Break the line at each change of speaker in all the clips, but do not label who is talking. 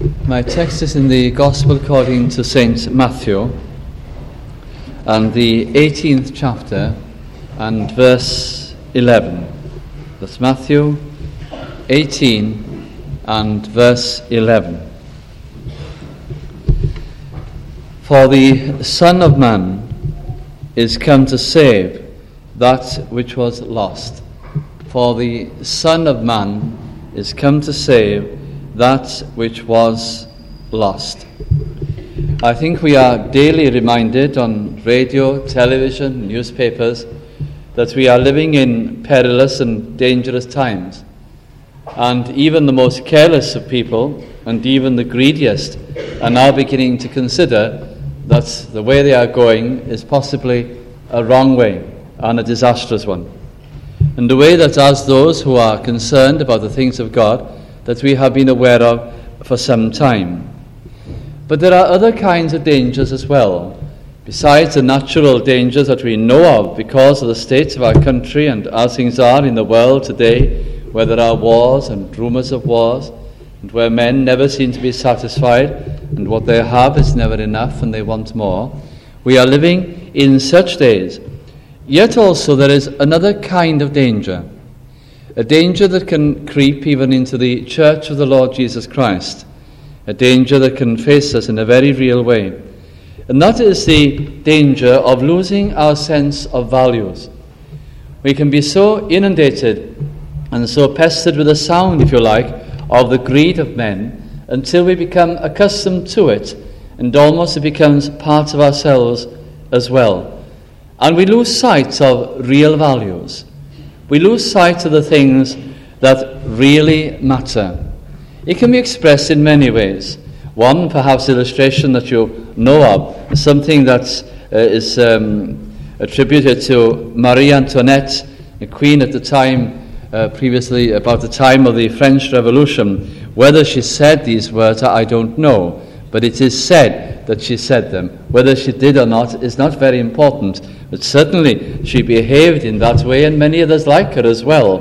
My text is in the Gospel according to St. Matthew, and the 18th chapter and verse 11. That's Matthew 18 and verse 11. For the Son of Man is come to save that which was lost. For the Son of Man is come to save that which was lost. I think we are daily reminded on radio, television, newspapers that we are living in perilous and dangerous times. And even the most careless of people, and even the greediest, are now beginning to consider that the way they are going is possibly a wrong way and a disastrous one. And the way that as those who are concerned about the things of God, that we have been aware of for some time. But there are other kinds of dangers as well, besides the natural dangers that we know of because of the state of our country and as things are in the world today, where there are wars and rumours of wars, and where men never seem to be satisfied, and what they have is never enough and they want more. We are living in such days. Yet also there is another kind of danger, a danger that can creep even into the church of the Lord Jesus Christ, a danger that can face us in a very real way. And that is the danger of losing our sense of values. We can be so inundated and so pestered with the sound, if you like, of the greed of men until we become accustomed to it and almost it becomes part of ourselves as well. And we lose sight of real values. We lose sight of the things that really matter. It can be expressed in many ways. One, perhaps, illustration that you know of, something that is attributed to Marie Antoinette, a queen at the time, previously about the time of the French Revolution. Whether she said these words, I don't know, but it is said that she said them. Whether she did or not is not very important, but certainly she behaved in that way, and many others like her as well.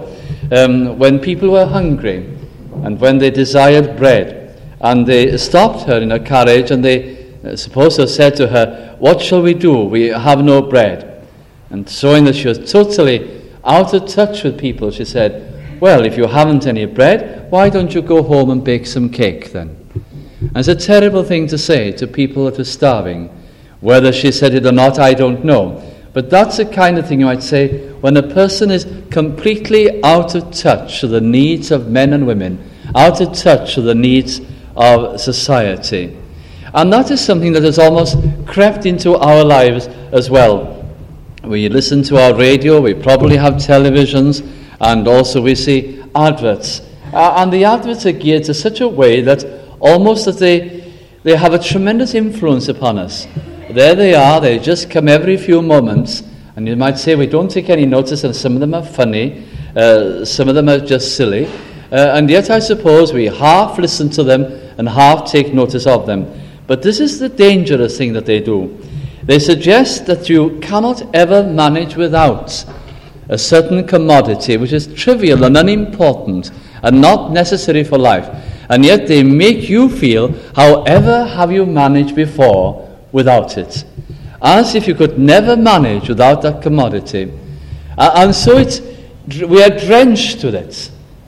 When people were hungry, and when they desired bread, and they stopped her in her carriage, and they supposed to have said to her, "What shall we do? We have no bread." And showing that she was totally out of touch with people, she said, "Well, if you haven't any bread, why don't you go home and bake some cake then?" And it's a terrible thing to say to people that are starving. Whether she said it or not, I don't know. But that's the kind of thing you might say when a person is completely out of touch with the needs of men and women, out of touch with the needs of society. And that is something that has almost crept into our lives as well. We listen to our radio, we probably have televisions, and also we see adverts. And the adverts are geared to such a way that almost that they have a tremendous influence upon us. There they are, they just come every few moments, and you might say we don't take any notice, and some of them are funny, some of them are just silly, and yet I suppose we half listen to them and half take notice of them. But this is the dangerous thing that they do. They suggest that you cannot ever manage without a certain commodity which is trivial and unimportant and not necessary for life, and yet they make you feel, however have you managed before without it, as if you could never manage without that commodity. And so we are drenched with it.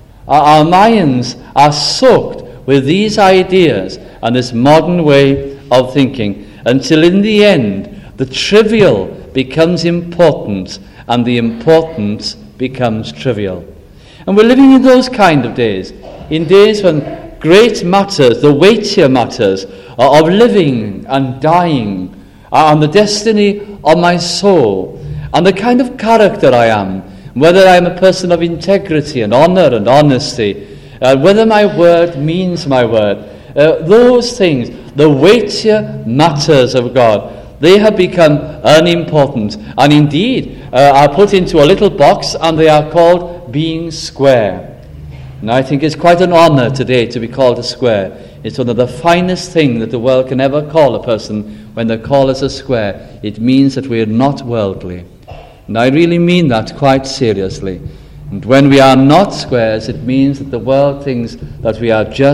Our minds are soaked with these ideas and this modern way of thinking, until in the end the trivial becomes important and the important becomes trivial. And we're living in those kind of days, in days when great matters, the weightier matters of living and dying, and the destiny of my soul, and the kind of character I am, whether I am a person of integrity and honor and honesty, whether my word means my word, those things, the weightier matters of God, they have become unimportant, and indeed are put into a little box, and they are called being square. And I think it's quite an honor today to be called a square. It's one of the finest things that the world can ever call a person. When they call us a square, it means that we are not worldly. And I really mean that quite seriously. And when we are not squares, it means that the world thinks that we are just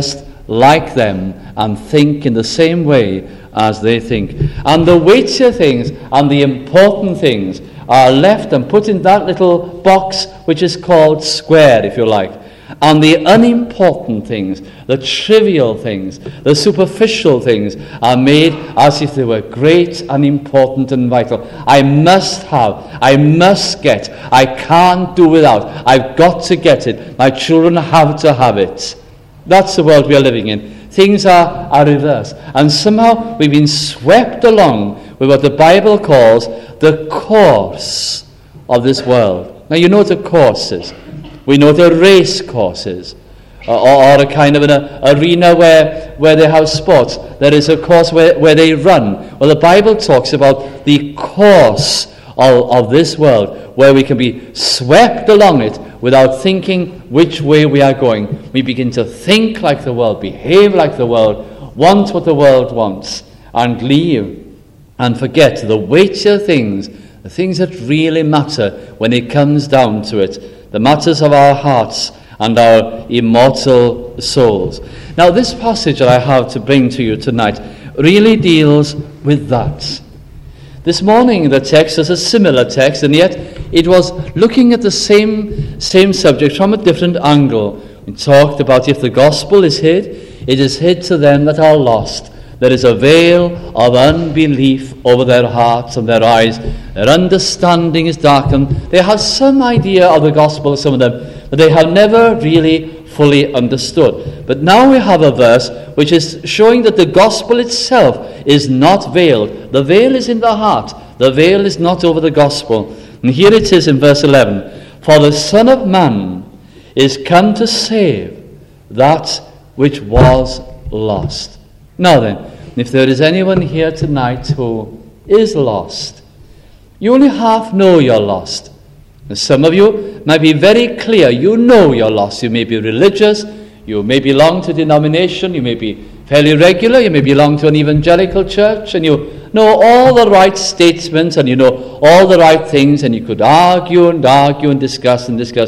like them and think in the same way as they think. And the weightier things and the important things are left and put in that little box which is called square, if you like. And the unimportant things, the trivial things, the superficial things are made as if they were great and important and vital. I must have, I must get, I can't do without, I've got to get it, my children have to have it. That's the world we are living in. Things are reversed. And somehow we've been swept along with what the Bible calls the course of this world. Now you know what a course is. We know what a race course is, or a kind of an arena where they have sports. There is a course where they run. Well, the Bible talks about the course of this world, where we can be swept along it without thinking which way we are going. We begin to think like the world, behave like the world, want what the world wants, and leave and forget the weightier things, the things that really matter when it comes down to it. The matters of our hearts and our immortal souls. Now, this passage that I have to bring to you tonight really deals with that. This morning, the text is a similar text, and yet it was looking at the same subject from a different angle. We talked about if the gospel is hid, it is hid to them that are lost. There is a veil of unbelief over their hearts and their eyes. Their understanding is darkened. They have some idea of the gospel, some of them, but they have never really fully understood. But now we have a verse which is showing that the gospel itself is not veiled. The veil is in the heart. The veil is not over the gospel. And here it is in verse 11. For the Son of Man is come to save that which was lost. Now then, if there is anyone here tonight who is lost, you only half know you're lost. Some of you might be very clear. You know you're lost. You may be religious. You may belong to a denomination. You may be fairly regular. You may belong to an evangelical church. And you know all the right statements and you know all the right things. And you could argue and discuss.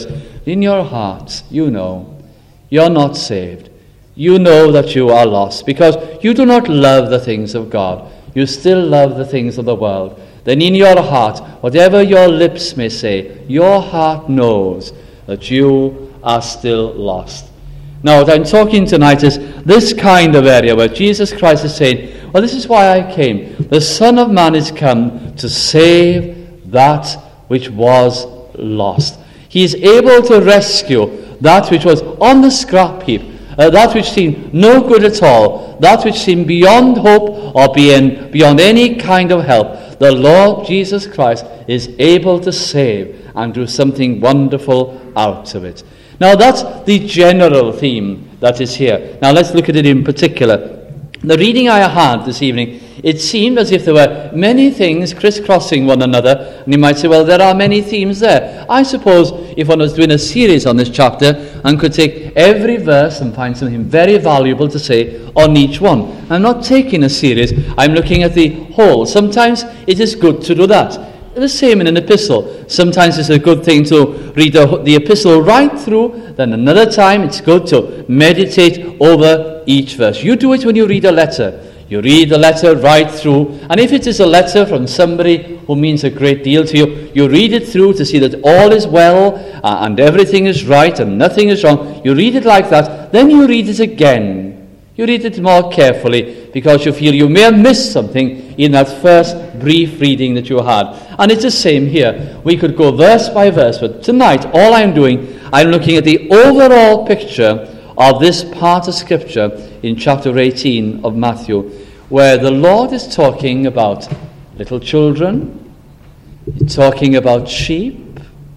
In your heart, you know you're not saved. You know that you are lost because you do not love the things of God. You still love the things of the world. Then in your heart, whatever your lips may say, your heart knows that you are still lost. Now, what I'm talking tonight is this kind of area where Jesus Christ is saying, well, this is why I came. The Son of Man is come to save that which was lost. He is able to rescue that which was on the scrap heap. That which seemed no good at all, that which seemed beyond hope or beyond any kind of help, the Lord Jesus Christ is able to save and do something wonderful out of it. Now that's the general theme that is here. Now let's look at it in particular. The reading I had this evening, it seemed as if there were many things crisscrossing one another, and you might say, well, there are many themes there. I suppose if one was doing a series on this chapter and could take every verse and find something very valuable to say on each one. I'm not taking a series, I'm looking at the whole. Sometimes it is good to do that. The same in an epistle. Sometimes it's a good thing to read the epistle right through, then another time it's good to meditate over each verse. You do it when you read a letter. You read the letter right through, and if it is a letter from somebody who means a great deal to you, you read it through to see that all is well and everything is right and nothing is wrong. You read it like that, then you read it again. You read it more carefully because you feel you may have missed something in that first brief reading that you had. And it's the same here. We could go verse by verse, but tonight all I'm doing, I'm looking at the overall picture of this part of Scripture in chapter 18 of Matthew, where the Lord is talking about little children, he's talking about sheep,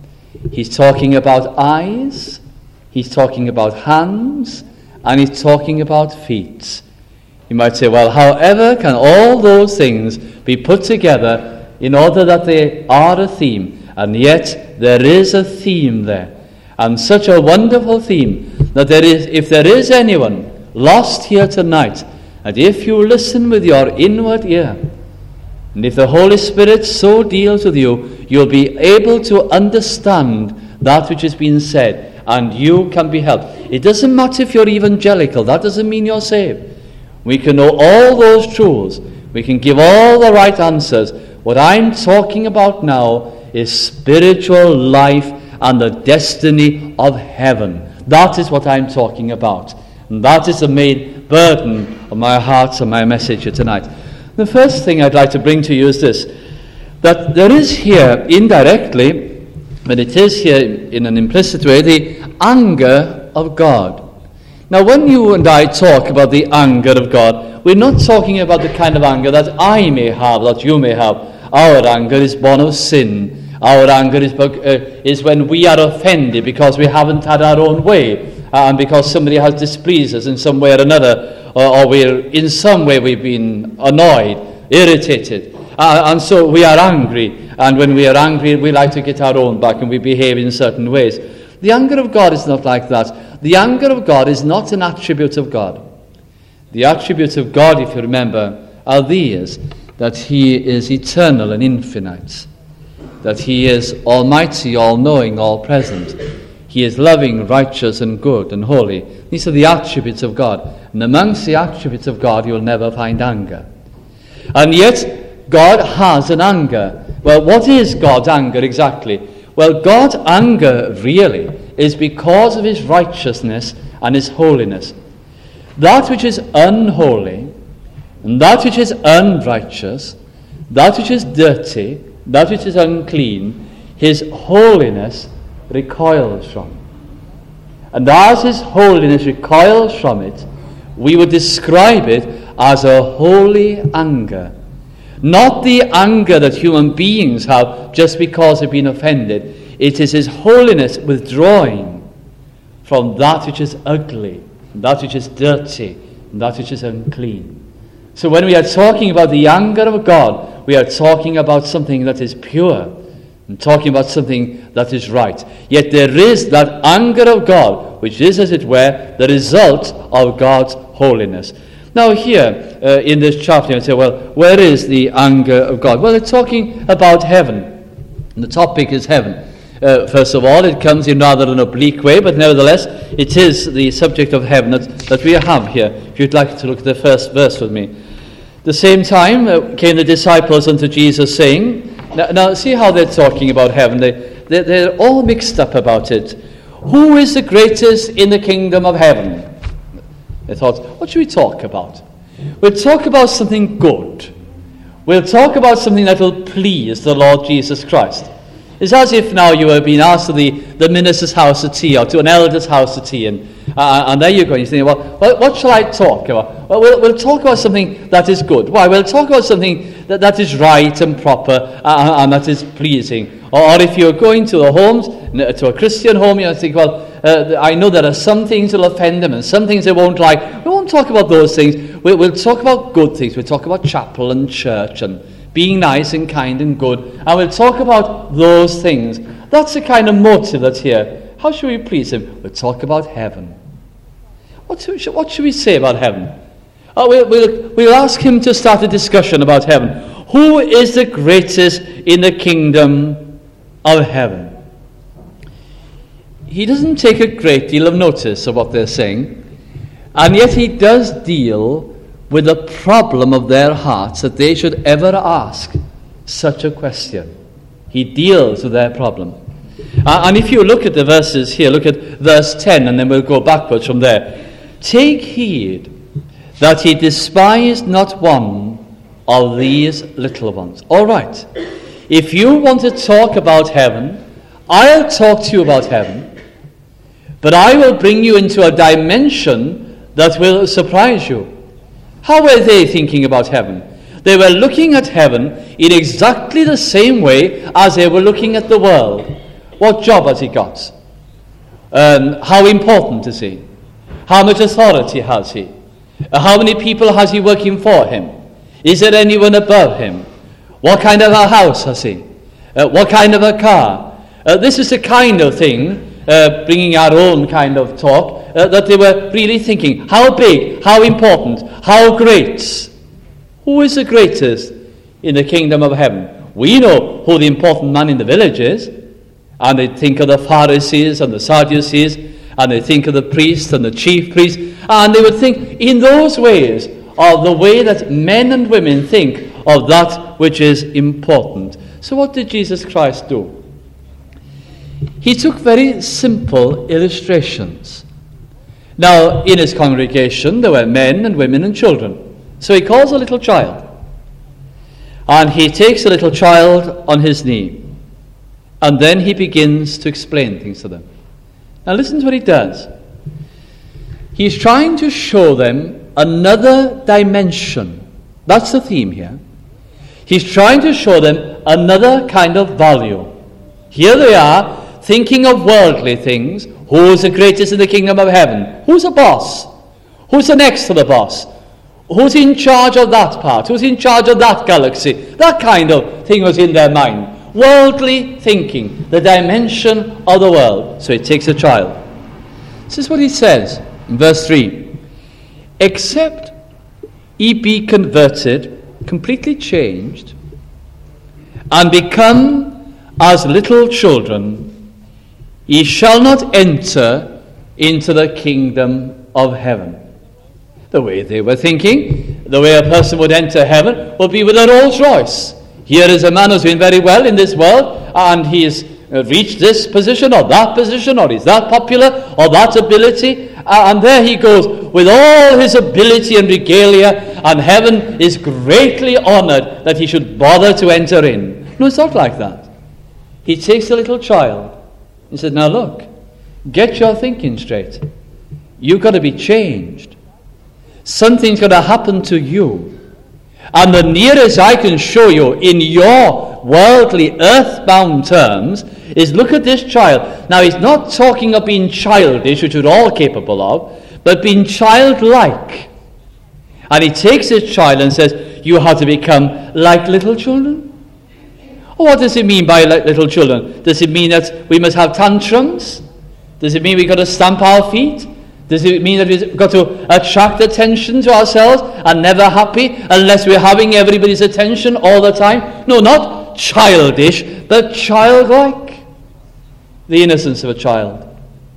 he's talking about eyes, he's talking about hands, and he's talking about feet. You might say, well, however can all those things be put together in order that they are a theme? And yet there is a theme there, and such a wonderful theme that if there is anyone lost here tonight, and if you listen with your inward ear, and if the Holy Spirit so deals with you, you'll be able to understand that which has been said, and you can be helped. It doesn't matter if you're evangelical. That doesn't mean you're saved. We can know all those truths. We can give all the right answers. What I'm talking about now is spiritual life and the destiny of heaven. That is what I'm talking about. And that is the main burden of my heart and my message here tonight. The first thing I'd like to bring to you is this, that there is here indirectly, but it is here in an implicit way, the anger of God. Now, when you and I talk about the anger of God, we're not talking about the kind of anger that I may have, that you may have. Our anger is born of sin. Our anger is when we are offended because we haven't had our own way, and because somebody has displeased us in some way or another, or in some way we've been annoyed, irritated, and so we are angry. And when we are angry, we like to get our own back, and we behave in certain ways. The anger of God is not like that. The anger of God is not an attribute of God. The attributes of God, if you remember, are these: that he is eternal and infinite, that he is almighty, all-knowing, all-present. He is loving, righteous, and good, and holy. These are the attributes of God. And amongst the attributes of God, you'll never find anger. And yet, God has an anger. Well, what is God's anger exactly? Well, God's anger really is because of his righteousness and his holiness. That which is unholy, and that which is unrighteous, that which is dirty, that which is unclean, his holiness recoils from. And as his holiness recoils from it, we would describe it as a holy anger. Not the anger that human beings have just because they've been offended. It is his holiness withdrawing from that which is ugly, that which is dirty, and that which is unclean. So when we are talking about the anger of God, we are talking about something that is pure, and talking about something that is right. Yet there is that anger of God, which is, as it were, the result of God's holiness. Now here, in this chapter, you say, well, where is the anger of God? Well, it's talking about heaven. And the topic is heaven. First of all, it comes in rather an oblique way, but nevertheless, it is the subject of heaven that we have here. If you'd like to look at the first verse with me. The same time came the disciples unto Jesus, saying, now see how they're talking about heaven. They're all mixed up about it. Who is the greatest in the kingdom of heaven? They thought, what should we talk about? We'll talk about something good. We'll talk about something that will please the Lord Jesus Christ. It's as if now you have been asked to the minister's house at tea, or to an elder's house at tea, and there you go, and you're thinking, well, what shall I talk about? Well, we'll talk about something that is good. Why? We'll talk about something that is right and proper, and that is pleasing. Or if you're going to the homes, to a Christian home, you think, well, I know there are some things that will offend them, and some things they won't like. We won't talk about those things. We'll talk about good things. We'll talk about chapel and church, and being nice and kind and good, and we'll talk about those things. That's the kind of motive that's here. How should we please him? We'll talk about heaven. What should we say about heaven? We'll ask him to start a discussion about heaven. Who is the greatest in the kingdom of heaven? He doesn't take a great deal of notice of what they're saying, and yet he does deal with the problem of their hearts, that they should ever ask such a question. He deals with their problem. And if you look at the verses here, look at verse 10, and then we'll go backwards from there. Take heed that he despised not one of these little ones. All right. If you want to talk about heaven, I'll talk to you about heaven, but I will bring you into a dimension that will surprise you. How were they thinking about heaven? They were looking at heaven in exactly the same way as they were looking at the world. What job has he got? How important is he? How much authority has he? How many people has he working for him? Is there anyone above him? What kind of a house has he? What kind of a car? This is the kind of thing, bringing our own kind of talk, that they were really thinking. How big? How important? How great? Who is the greatest in the kingdom of heaven? We know who the important man in the village is. And they think of the Pharisees and the Sadducees, and they think of the priests and the chief priests, and they would think in those ways of the way that men and women think of that which is important. So what did Jesus Christ do? He took very simple illustrations. Now, in his congregation, there were men and women and children. So he calls a little child, and he takes a little child on his knee, and then he begins to explain things to them. Now listen to what he does. He's trying to show them another dimension. That's the theme here. He's trying to show them another kind of value. Here they are, thinking of worldly things. Who's the greatest in the kingdom of heaven? Who's the boss? Who's the next to the boss? Who's in charge of that part? Who's in charge of that galaxy? That kind of thing was in their mind. Worldly thinking, the dimension of the world. So he takes a child. This is what he says in verse 3. Except ye be converted, completely changed, and become as little children, ye shall not enter into the kingdom of heaven. The way they were thinking, the way a person would enter heaven would be with a Rolls Royce. Here is a man who's doing very well in this world, and he's reached this position or that position, or he's that popular or that ability, and there he goes with all his ability and regalia, and heaven is greatly honored that he should bother to enter in. No, it's not like that. He takes a little child. He said, now look, get your thinking straight. You've got to be changed. Something's going to happen to you. And the nearest I can show you in your worldly, earthbound terms is look at this child. Now, he's not talking of being childish, which we're all capable of, but being childlike. And he takes this child and says, you have to become like little children. What does it mean by like little children? Does it mean that we must have tantrums? Does it mean we've got to stamp our feet? Does it mean that we've got to attract attention to ourselves and never happy unless we're having everybody's attention all the time? No, not childish, but childlike. The innocence of a child,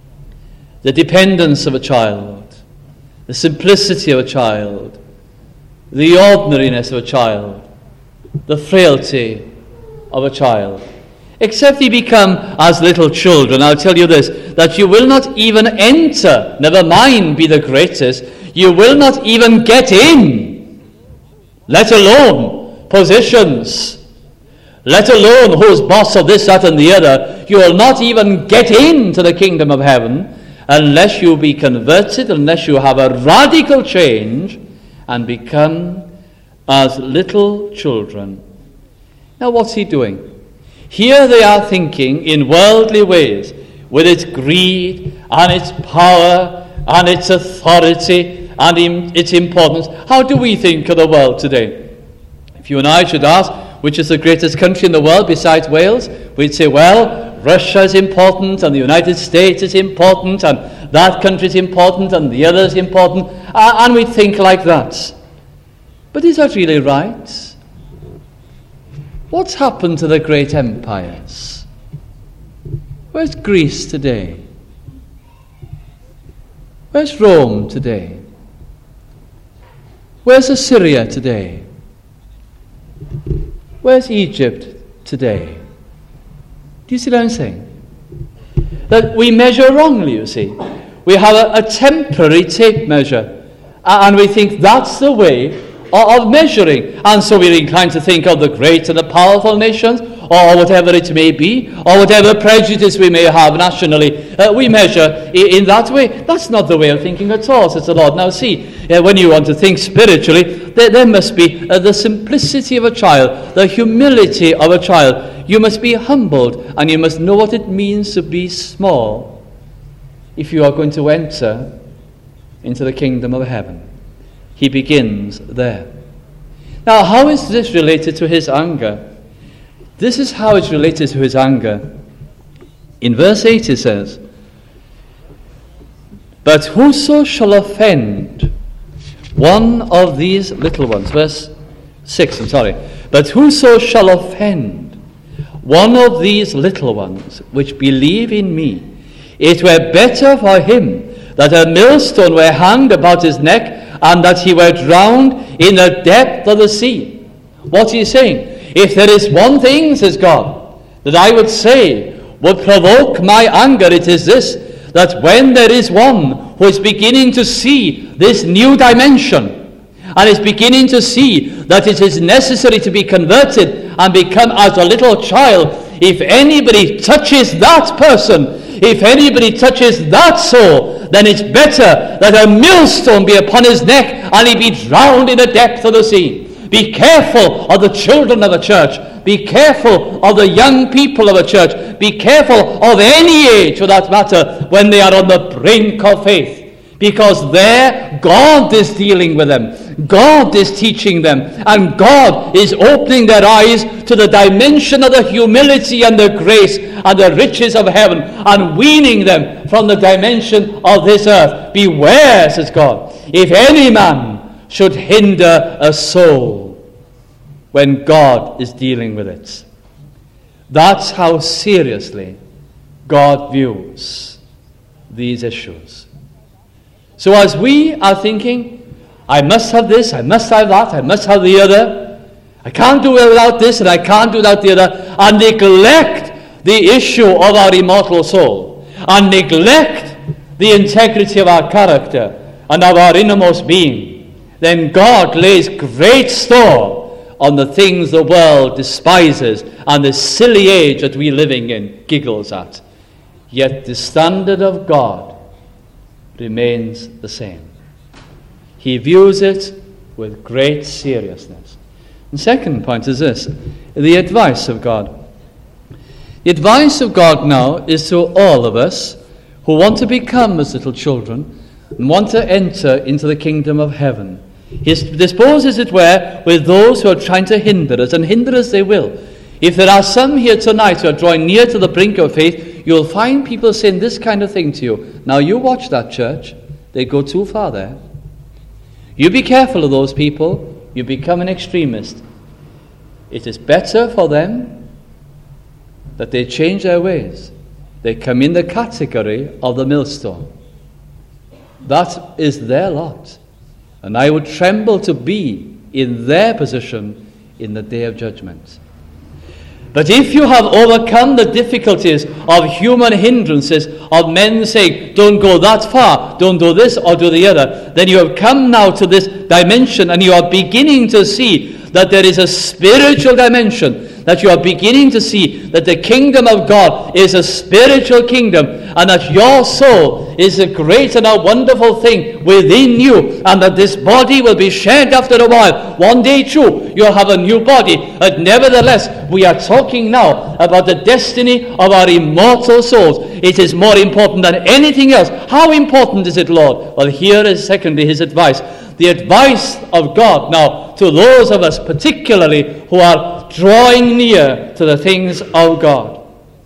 the dependence of a child, the simplicity of a child, the ordinariness of a child, the frailty of a child. Except ye become as little children, I'll tell you this, that you will not even enter, never mind be the greatest, you will not even get in, let alone positions, let alone who's boss of this, that, and the other. You will not even get into the kingdom of heaven unless you be converted, unless you have a radical change and become as little children. Now what's he doing? Here they are thinking in worldly ways, with its greed and its power and its authority and its importance. How do we think of the world today? If you and I should ask, which is the greatest country in the world besides Wales, we'd say, well, Russia is important, and the United States is important, and that country is important, and the other is important, and we think like that. But is that really right? What's happened to the great empires? Where's Greece today? Where's Rome today? Where's Assyria today? Where's Egypt today? Do you see what I'm saying? That we measure wrongly, you see. We have a temporary tape measure, and we think that's the way of measuring. And so we're inclined to think of the great and the powerful nations, or whatever it may be, or whatever prejudice we may have nationally. We measure in that way. That's not the way of thinking at all, says the Lord. Now see, when you want to think spiritually, there must be the simplicity of a child, the humility of a child. You must be humbled, and you must know what it means to be small if you are going to enter into the kingdom of heaven. He begins there. Now, how is this related to his anger? This is how it's related to his anger. In verse 8 it says, but whoso shall offend one of these little ones, verse 6, but whoso shall offend one of these little ones which believe in me, it were better for him that a millstone were hanged about his neck, and that he were drowned in the depth of the sea. What he is saying? If there is one thing, says God, that I would say would provoke my anger, it is this, that when there is one who is beginning to see this new dimension, and is beginning to see that it is necessary to be converted and become as a little child, if anybody touches that person, if anybody touches that soul, then it's better that a millstone be upon his neck and he be drowned in the depth of the sea. Be careful of the children of the church. Be careful of the young people of the church. Be careful of any age, for that matter, when they are on the brink of faith. Because there, God is dealing with them. God is teaching them. And God is opening their eyes to the dimension of the humility and the grace and the riches of heaven, and weaning them from the dimension of this earth. Beware, says God, if any man should hinder a soul when God is dealing with it. That's how seriously God views these issues. So as we are thinking, I must have this, I must have that, I must have the other, I can't do it without this and I can't do without the other, and neglect the issue of our immortal soul, and neglect the integrity of our character and of our innermost being, then God lays great store on the things the world despises and the silly age that we're living in giggles at. Yet the standard of God remains the same. He views it with great seriousness. The second point is this, the advice of God. The advice of God now is to all of us who want to become as little children and want to enter into the kingdom of heaven. He disposes, as it were, with those who are trying to hinder us, and hinder us they will. If there are some here tonight who are drawing near to the brink of faith, you'll find people saying this kind of thing to you. Now you watch that church. They go too far there. You be careful of those people. You become an extremist. It is better for them that they change their ways. They come in the category of the millstone. That is their lot. And I would tremble to be in their position in the day of judgment. But if you have overcome the difficulties of human hindrances, of men saying, don't go that far, don't do this or do the other, then you have come now to this dimension, and you are beginning to see that there is a spiritual dimension, that you are beginning to see that the kingdom of God is a spiritual kingdom, and that your soul is a great and a wonderful thing within you, and that this body will be shed after a while. One day, true, you'll have a new body, but nevertheless, we are talking now about the destiny of our immortal souls. It is more important than anything else. How important is it, Lord? Well, here is secondly his advice. The advice of God now to those of us particularly who are drawing near to the things of God.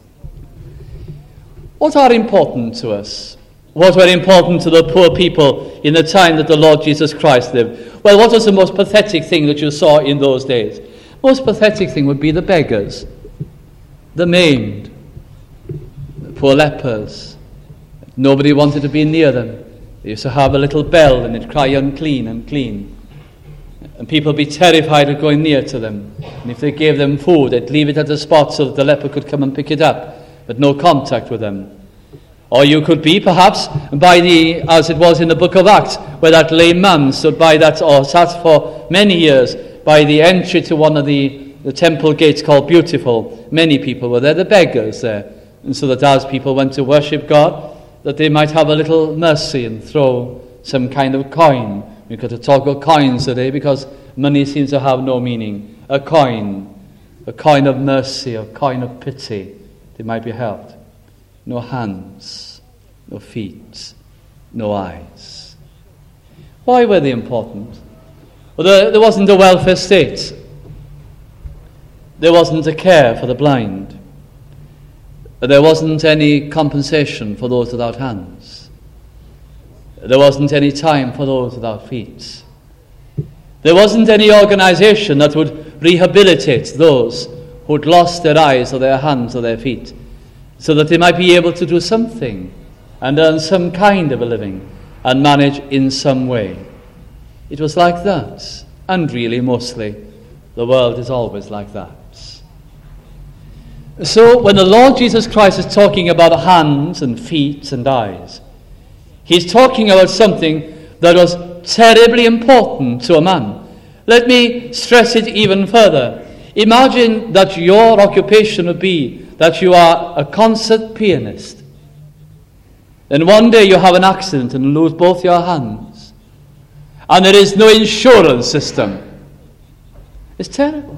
What are important to us? What were important to the poor people in the time that the Lord Jesus Christ lived? Well, what was the most pathetic thing that you saw in those days? Most pathetic thing would be the beggars, the maimed, the poor lepers. Nobody wanted to be near them. They used to have a little bell and it'd cry unclean, unclean. And people would be terrified of going near to them. And if they gave them food, they'd leave it at the spot so that the leper could come and pick it up, but no contact with them. Or you could be, perhaps, by the, as it was in the book of Acts, where that lame man stood by that, or sat for many years, by the entry to one of the temple gates called Beautiful. Many people were there, the beggars there. And so that as people went to worship God, that they might have a little mercy and throw some kind of coin. We've got to talk of coins today because money seems to have no meaning. A coin of mercy, a coin of pity. They might be helped. No hands, no feet, no eyes. Why were they important? Well, there wasn't a welfare state. There wasn't a care for the blind. There wasn't any compensation for those without hands. There wasn't any time for those without feet. There wasn't any organization that would rehabilitate those who'd lost their eyes or their hands or their feet, so that they might be able to do something and earn some kind of a living and manage in some way. It was like that, and really mostly the world is always like that. So when the Lord Jesus Christ is talking about hands and feet and eyes, he's talking about something that was terribly important to a man. Let me stress it even further. Imagine that your occupation would be that you are a concert pianist. Then one day you have an accident and lose both your hands. And there is no insurance system. It's terrible.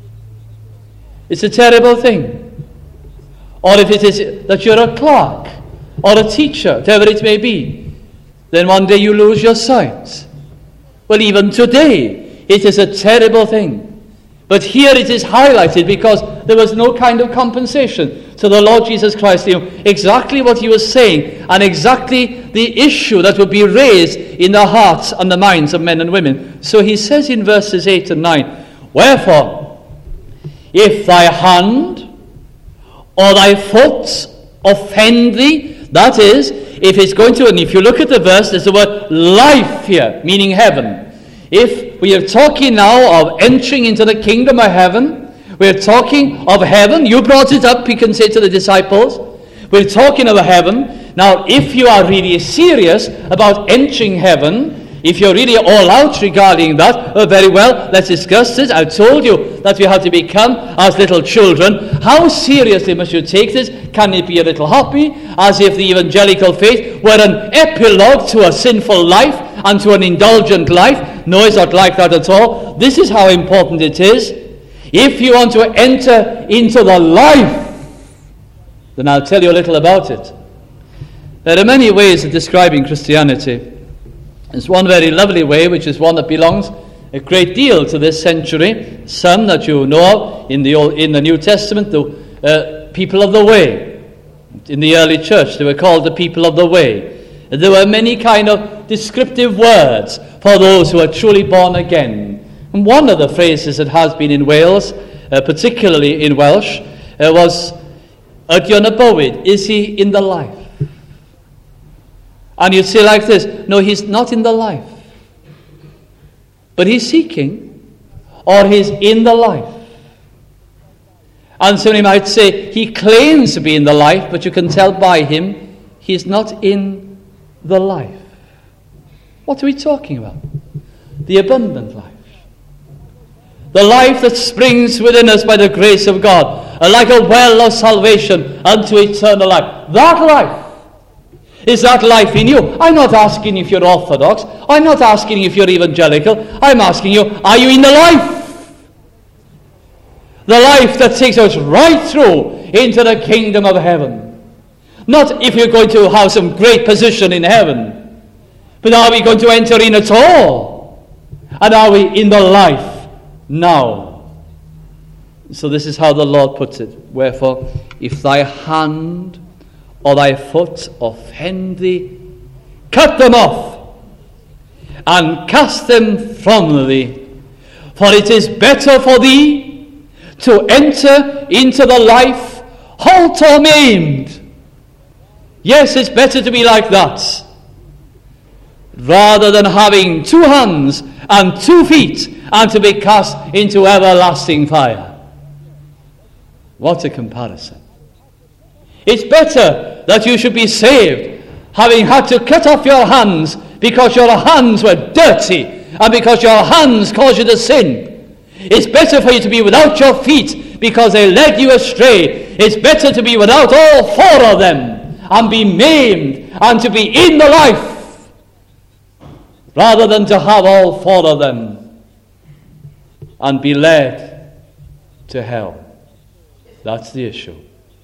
It's a terrible thing. Or if it is that you're a clerk or a teacher, whatever it may be, then one day you lose your sight. Well, even today, it is a terrible thing. But here it is highlighted because there was no kind of compensation. So the Lord Jesus Christ knew exactly what he was saying and exactly the issue that would be raised in the hearts and the minds of men and women. So he says in verses 8 and 9, "Wherefore, if thy hand or thy foot offend thee," that is, if it's going to, and if you look at the verse, there's the word life here, meaning heaven. If we are talking now of entering into the kingdom of heaven, we're talking of heaven. You brought it up, you can say to the disciples. We're talking of heaven. Now, if you are really serious about entering heaven, if you're really all out regarding that, very well, let's discuss it. I told you that we have to become as little children. How seriously must you take this? Can it be a little happy, as if the evangelical faith were an epilogue to a sinful life and to an indulgent life? No, it's not like that at all. This is how important it is. If you want to enter into the life, then I'll tell you a little about it. There are many ways of describing Christianity. There's one very lovely way, which is one that belongs a great deal to this century. Some that you know of in the New Testament, the people of the way. In the early church, they were called the people of the way. And there were many kind of descriptive words for those who are truly born again. And one of the phrases that has been in Wales, particularly in Welsh, was "Ydi yn y bywyd?" Is he in the life? And you'd say like this, no, he's not in the life. But he's seeking, or he's in the life. And somebody might say, he claims to be in the life, but you can tell by him, he's not in the life. What are we talking about? The abundant life. The life that springs within us by the grace of God, like a well of salvation unto eternal life. That life. Is that life in you? I'm not asking if you're Orthodox. I'm not asking if you're evangelical. I'm asking you, are you in the life? The life that takes us right through into the kingdom of heaven. Not if you're going to have some great position in heaven, but are we going to enter in at all? And are we in the life now? So this is how the Lord puts it. "Wherefore, if thy hand or thy foot offend thee, cut them off, and cast them from thee. For it is better for thee to enter into the life halt or maimed." Yes, it's better to be like that, rather than having 2 hands and 2 feet, and to be cast into everlasting fire. What a comparison. It's better that you should be saved, having had to cut off your hands because your hands were dirty and because your hands caused you to sin. It's better for you to be without your feet because they led you astray. It's better to be without all 4 of them and be maimed and to be in the life, rather than to have all 4 of them and be led to hell. That's the issue.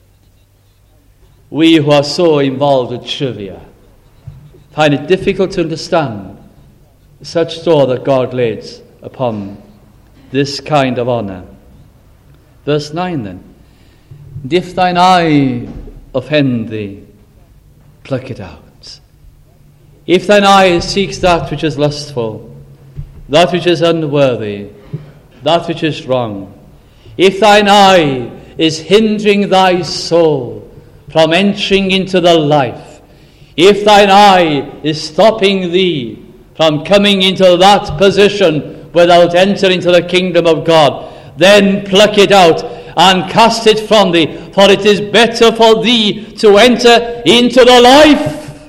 We who are so involved with trivia find it difficult to understand such store that God lays upon this kind of honor. Verse 9 then. "And if thine eye offend thee, pluck it out. If thine eye seeks that which is lustful, that which is unworthy, that which is wrong, if thine eye is hindering thy soul from entering into the life, if thine eye is stopping thee from coming into that position without entering into the kingdom of God, then pluck it out and cast it from thee, for it is better for thee to enter into the life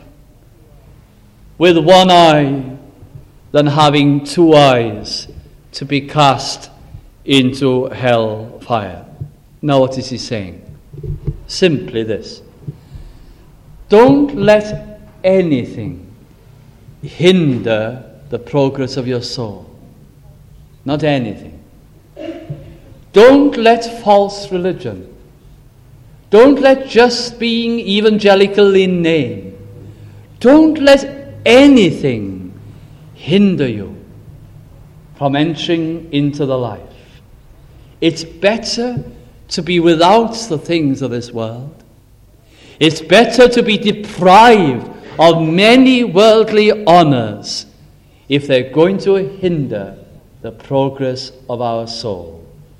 with one eye than having two eyes to be cast into hell fire. Now what is he saying? Simply this: don't let anything hinder the progress of your soul. Not anything. Don't let false religion, don't let just being evangelical in name, don't let anything hinder you from entering into the life. It's better to be without the things of this world. It's better to be deprived of many worldly honors if they're going to hinder the progress of our soul.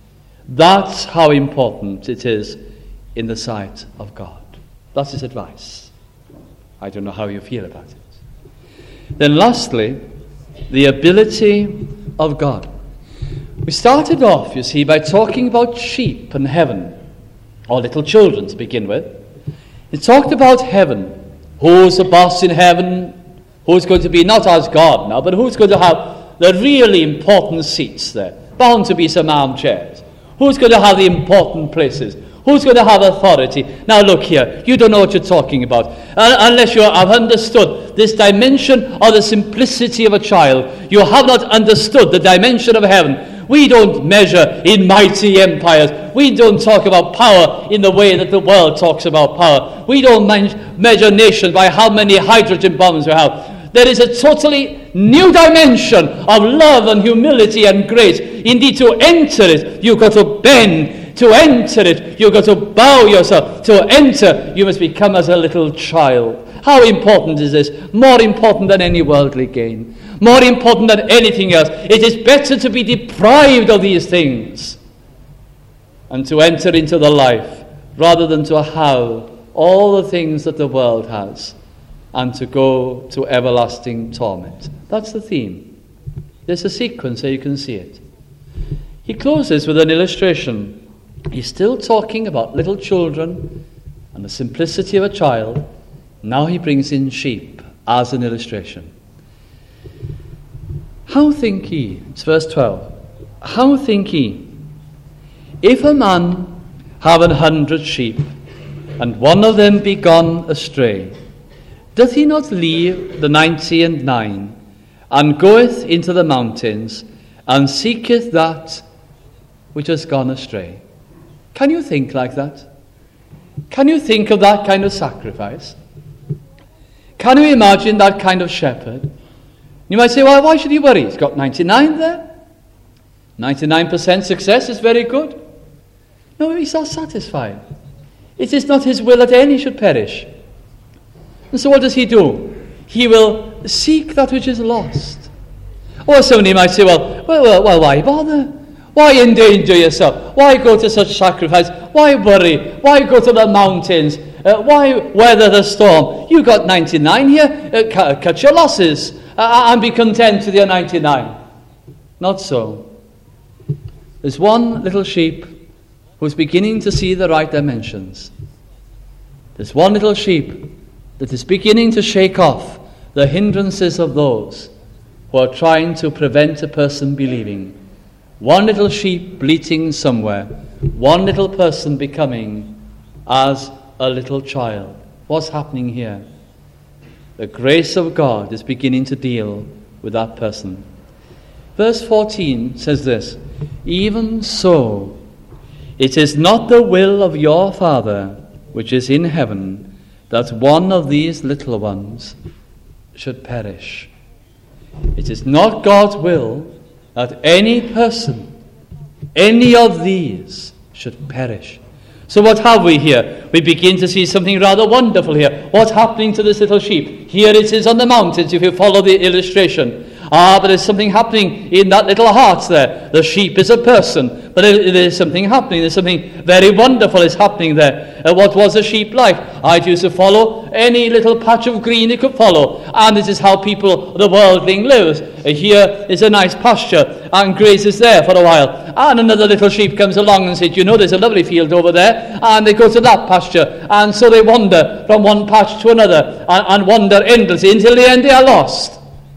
That's how important it is in the sight of God. That's his advice. I don't know how you feel about it. Then lastly, the ability of God. We started off, you see, by talking about sheep and heaven, or little children to begin with. It talked about heaven. Who's the boss in heaven? Who's going to be, not as God now, but who's going to have the really important seats there? Bound to be some armchairs. Who's going to have the important places? Who's going to have authority? Now look here, you don't know what you're talking about. Unless you have understood this dimension of the simplicity of a child, you have not understood the dimension of heaven. We don't measure in mighty empires. We don't talk about power in the way that the world talks about power. We don't measure nations by how many hydrogen bombs we have. There is a totally new dimension of love and humility and grace. Indeed, to enter it, you've got to bend. To enter it, you've got to bow yourself. To enter, you must become as a little child. How important is this? More important than any worldly gain. More important than anything else. It is better to be deprived of these things and to enter into the life rather than to have all the things that the world has and to go to everlasting torment. That's the theme. There's a sequence there, you can see it. He closes with an illustration. He's still talking about little children and the simplicity of a child. Now he brings in sheep as an illustration. How think ye, it's verse 12, how think ye, if a man have 100 sheep, and one of them be gone astray, doth he not leave the 99, and goeth into the mountains, and seeketh that which has gone astray? Can you think like that? Can you think of that kind of sacrifice? Can you imagine that kind of shepherd? You might say, well, why should he worry? He's got 99 there. 99% success is very good. No, he's not satisfied. It is not his will that any should perish. And so what does he do? He will seek that which is lost. Or somebody might say, well, why bother? Why endanger yourself? Why go to such sacrifice? Why worry? Why go to the mountains? Why weather the storm? You got 99 here. Cut your losses and be content with your 99. Not so. There's one little sheep who's beginning to see the right dimensions. There's one little sheep that is beginning to shake off the hindrances of those who are trying to prevent a person believing. One little sheep bleating somewhere. One little person becoming as a little child. What's happening here? The grace of God is beginning to deal with that person. Verse 14 says this, even so, it is not the will of your Father which is in heaven that one of these little ones should perish. It is not God's will that any person, any of these, should perish. So what have we here? We begin to see something rather wonderful here. What's happening to this little sheep? Here it is on the mountains, if you follow the illustration. But there's something happening in that little heart there. The sheep is a person, But there's something happening. There's something very wonderful is happening there. What was a sheep like? I used to follow any little patch of green it could follow. And this is how people, the worldling, lives. Here is a nice pasture and grazes there for a while. And another little sheep comes along and says, there's a lovely field over there. And they go to that pasture. And so they wander from one patch to another and wander endlessly until the end they are lost.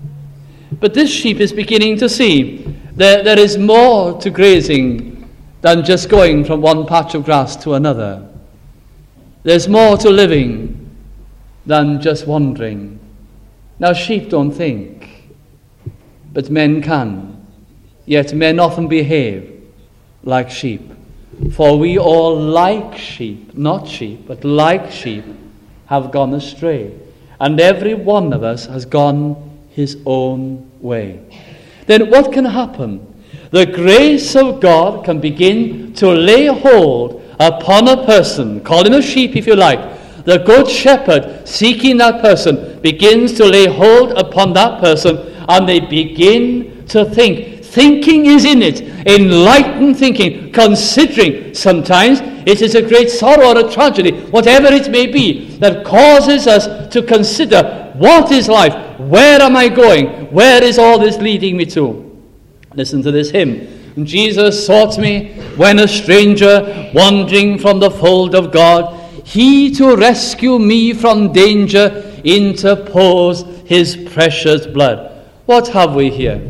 But this sheep is beginning to see there is more to grazing than just going from one patch of grass to another. There's more to living than just wandering. Now, sheep don't think, but men can. Yet men often behave like sheep. For we all, like sheep, not sheep, but like sheep, have gone astray. And every one of us has gone his own way. Then what can happen? The grace of God can begin to lay hold upon a person. Call him a sheep if you like. The good shepherd seeking that person begins to lay hold upon that person, and they begin to think. Thinking is in it. Enlightened thinking. Considering. Sometimes it is a great sorrow or a tragedy, whatever it may be, that causes us to consider, what is life? Where am I going? Where is all this leading me to? Listen to this hymn. Jesus sought me when a stranger, wandering from the fold of God. He to rescue me from danger interposed his precious blood. What have we here?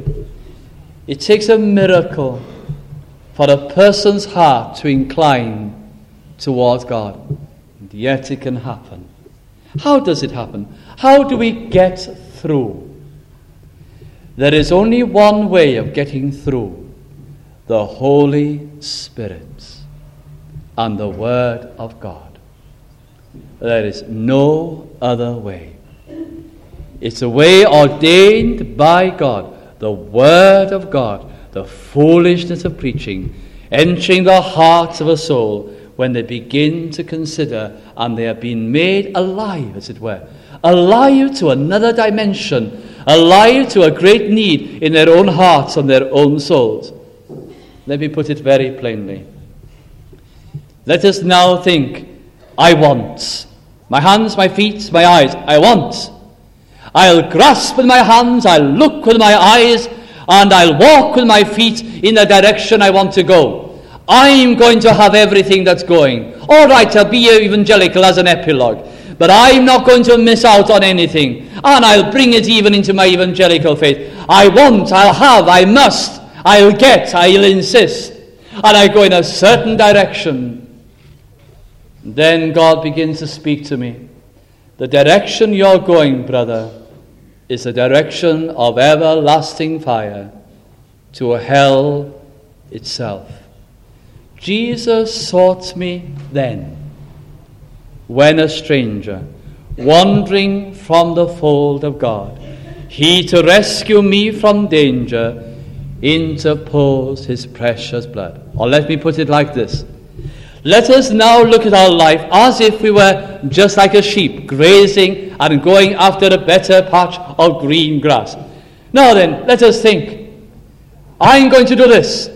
It takes a miracle for a person's heart to incline towards God. And yet it can happen. How does it happen? How do we get through? There is only one way of getting through: the Holy Spirit and the Word of God. There is no other way. It's a way ordained by God, the Word of God, the foolishness of preaching, entering the hearts of a soul when they begin to consider, and they have been made alive, as it were, alive to another dimension, alive to a great need in their own hearts and their own souls. Let me put it very plainly. Let us now think, I want. My hands, my feet, my eyes, I want. I'll grasp with my hands, I'll look with my eyes, and I'll walk with my feet in the direction I want to go. I'm going to have everything that's going. All right, I'll be evangelical as an epilogue, but I'm not going to miss out on anything. And I'll bring it even into my evangelical faith. I want, I'll have, I must, I'll get, I'll insist. And I go in a certain direction. Then God begins to speak to me. The direction you're going, brother, is the direction of everlasting fire to hell itself. Jesus sought me then, when a stranger, wandering from the fold of God. He to rescue me from danger, interposed his precious blood. Or let me put it like this. Let us now look at our life as if we were just like a sheep, grazing and going after a better patch of green grass. Now then, let us think. I'm going to do this.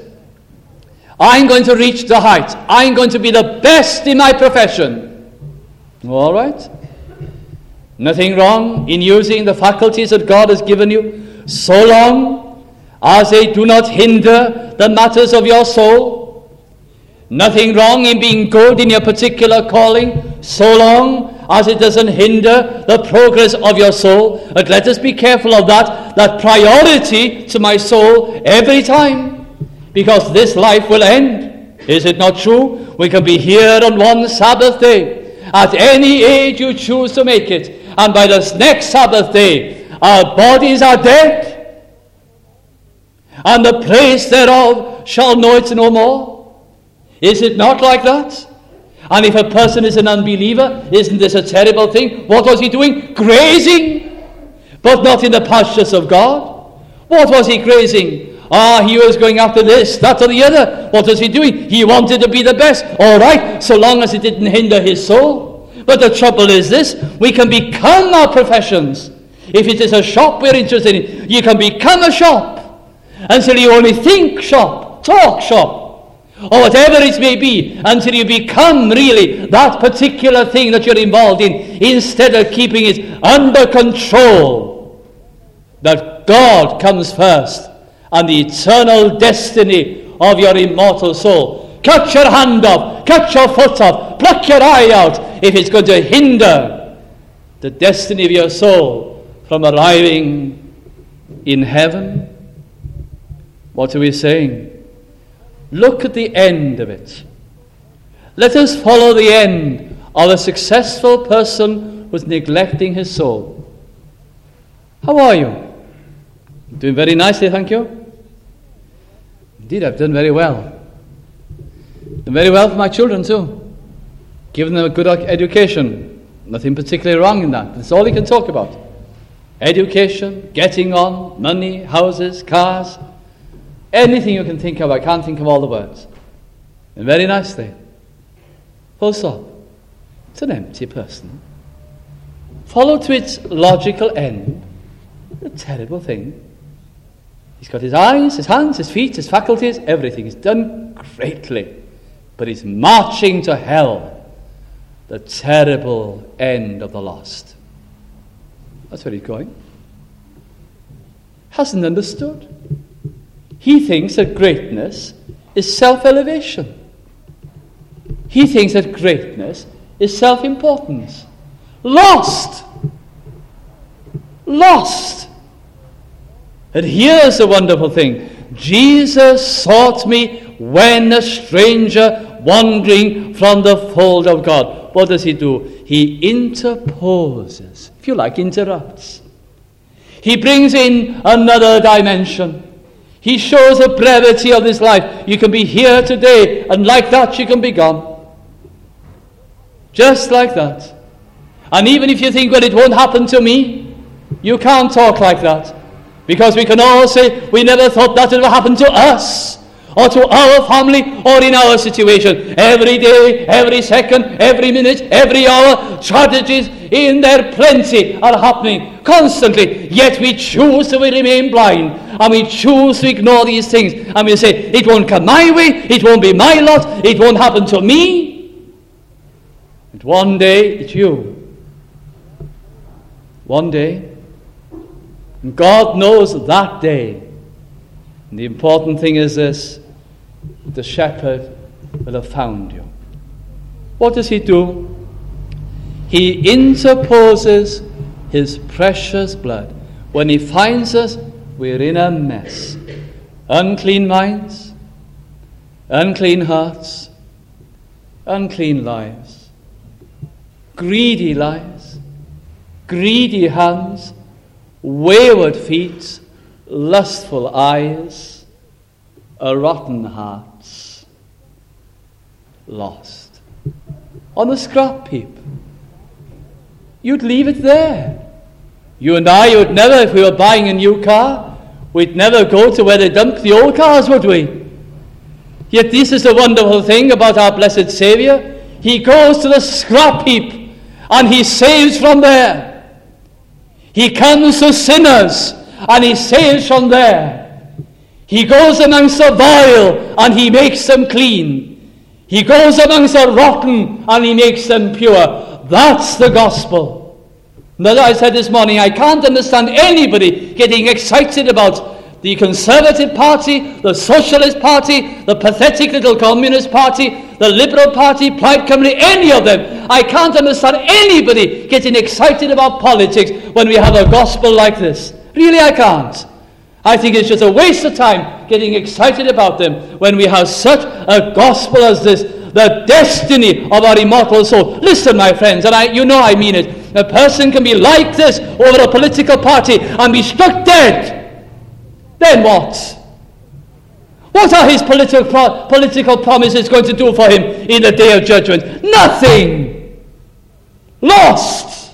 I'm going to reach the height. I'm going to be the best in my profession. All right? Nothing wrong in using the faculties that God has given you, so long as they do not hinder the matters of your soul. Nothing wrong in being good in your particular calling, so long as it doesn't hinder the progress of your soul. But let us be careful of that priority to my soul every time. Because this life will end. Is it not true? We can be here on one Sabbath day, at any age you choose to make it, and by this next Sabbath day, our bodies are dead, and the place thereof shall know it no more. Is it not like that? And if a person is an unbeliever, isn't this a terrible thing? What was he doing? Grazing, but not in the pastures of God. What was he grazing? He was going after this, that, or the other. What was he doing? He wanted to be the best. All right, so long as it didn't hinder his soul. But the trouble is this: we can become our professions. If it is a shop we're interested in, you can become a shop until you only think shop, talk shop. or whatever it may be, until you become really that particular thing that you're involved in, instead of keeping it under control, that God comes first and the eternal destiny of your immortal soul. Cut your hand off, cut your foot off, pluck your eye out if it's going to hinder the destiny of your soul from arriving in heaven. What are we saying? Look at the end of it. Let us follow the end of a successful person who's neglecting his soul. How are you? Doing very nicely, thank you. Indeed, I've done very well. Done very well for my children too. Given them a good education. Nothing particularly wrong in that. That's all you can talk about. Education, getting on, money, houses, cars. Anything you can think of, I can't think of all the words. And very nicely. Full stop. It's an empty person. Follow to its logical end. A terrible thing. He's got his eyes, his hands, his feet, his faculties, everything. He's done greatly. But he's marching to hell. The terrible end of the lost. That's where he's going. Hasn't understood. He thinks that greatness is self-elevation. He thinks that greatness is self-importance. Lost! Lost! And here's the wonderful thing. Jesus sought me when a stranger wandering from the fold of God. What does he do? He interposes. If you like, interrupts. He brings in another dimension. He shows the brevity of this life. You can be here today, and like that you can be gone. Just like that. And even if you think, well, it won't happen to me, you can't talk like that. Because we can all say, we never thought that would happen to us, or to our family, or in our situation. Every day, every second, every minute, every hour, tragedies in there plenty are happening constantly. Yet we choose to remain blind, and we choose to ignore these things. And we say, it won't come my way, it won't be my lot, it won't happen to me. But one day, it's you. One day. And God knows that day. And the important thing is this: the shepherd will have found you. What does he do? He interposes his precious blood. When he finds us, we're in a mess. Unclean minds, unclean hearts, unclean lives, greedy lives, greedy hands, wayward feet, lustful eyes, a rotten hearts, lost. On a scrap heap. You'd leave it there. You and I would never, if we were buying a new car, we'd never go to where they dump the old cars, would we? Yet this is the wonderful thing about our blessed Saviour. He goes to the scrap heap and he saves from there. He comes to sinners and he saves from there. He goes amongst the vile and he makes them clean. He goes amongst the rotten and he makes them pure. That's the gospel. As I said this morning, I can't understand anybody getting excited about the Conservative Party, the Socialist Party, the pathetic little Communist Party, the Liberal Party, Plaid Cymru, any of them. I can't understand anybody getting excited about politics when we have a gospel like this. Really, I can't. I think it's just a waste of time getting excited about them when we have such a gospel as this, the destiny of our immortal soul. Listen, my friends, and I mean it. A person can be like this over a political party and be struck dead. Then what? What are his political promises going to do for him in the day of judgment? Nothing. Lost.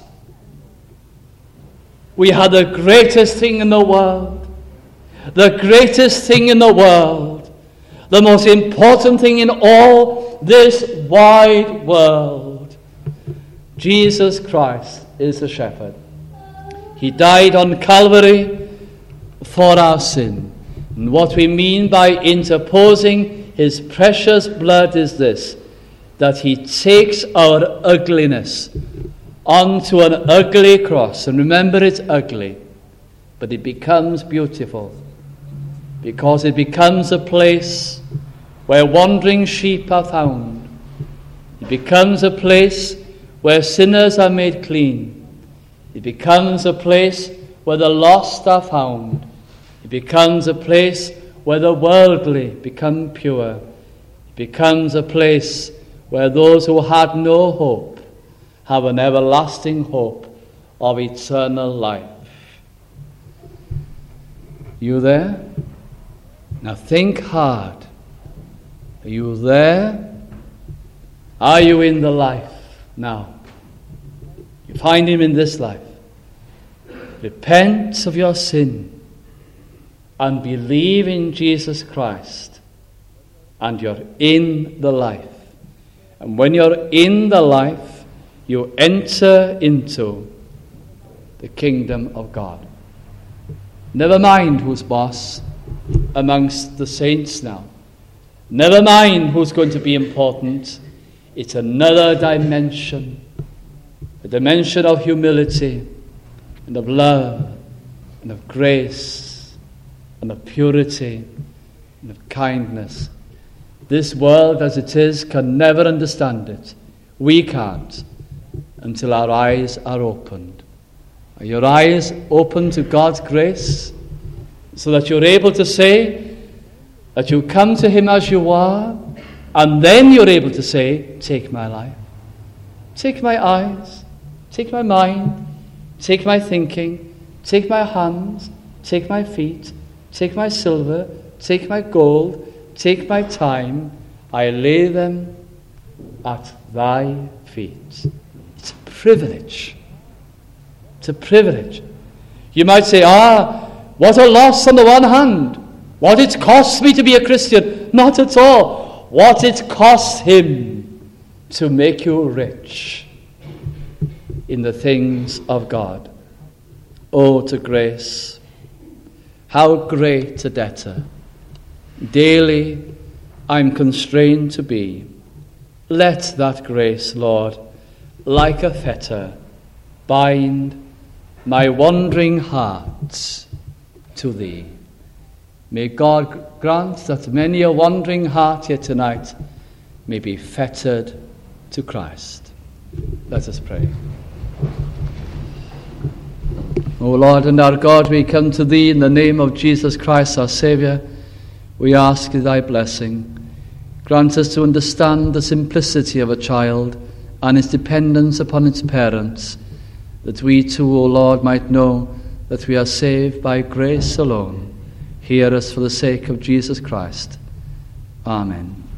We had the greatest thing in the world. The greatest thing in the world. The most important thing in all this wide world. Jesus Christ is the shepherd. He died on Calvary for our sin. And what we mean by interposing his precious blood is this, that he takes our ugliness onto an ugly cross. And remember, it's ugly, but it becomes beautiful, because it becomes a place where wandering sheep are found. It becomes a place where sinners are made clean. It becomes a place where the lost are found. It becomes a place where the worldly become pure. It becomes a place where those who had no hope have an everlasting hope of eternal life. You there? Now think hard. Are you there? Are you in the life now? You find him in this life. Repent of your sin and believe in Jesus Christ, and you're in the life. And when you're in the life, you enter into the kingdom of God. Never mind who's boss amongst the saints now. Never mind who's going to be important. It's another dimension, a dimension of humility and of love and of grace and of purity and of kindness. This world as it is can never understand it. We can't until our eyes are opened. Are your eyes open to God's grace so that you're able to say that you come to him as you are, and then you're able to say, take my life, take my eyes, take my mind, take my thinking, take my hands, take my feet, take my silver, take my gold, take my time, I lay them at thy feet. It's a privilege. It's a privilege. You might say, what a loss on the one hand. What it costs me to be a Christian. Not at all. What it costs him to make you rich in the things of God. Oh, to grace. How great a debtor daily I'm constrained to be. Let that grace, Lord, like a fetter, bind my wandering heart to thee. May God grant that many a wandering heart here tonight may be fettered to Christ. Let us pray. O Lord and our God, we come to thee in the name of Jesus Christ, our Saviour. We ask thy blessing. Grant us to understand the simplicity of a child and its dependence upon its parents, that we too, O Lord, might know that we are saved by grace alone. Hear us for the sake of Jesus Christ. Amen.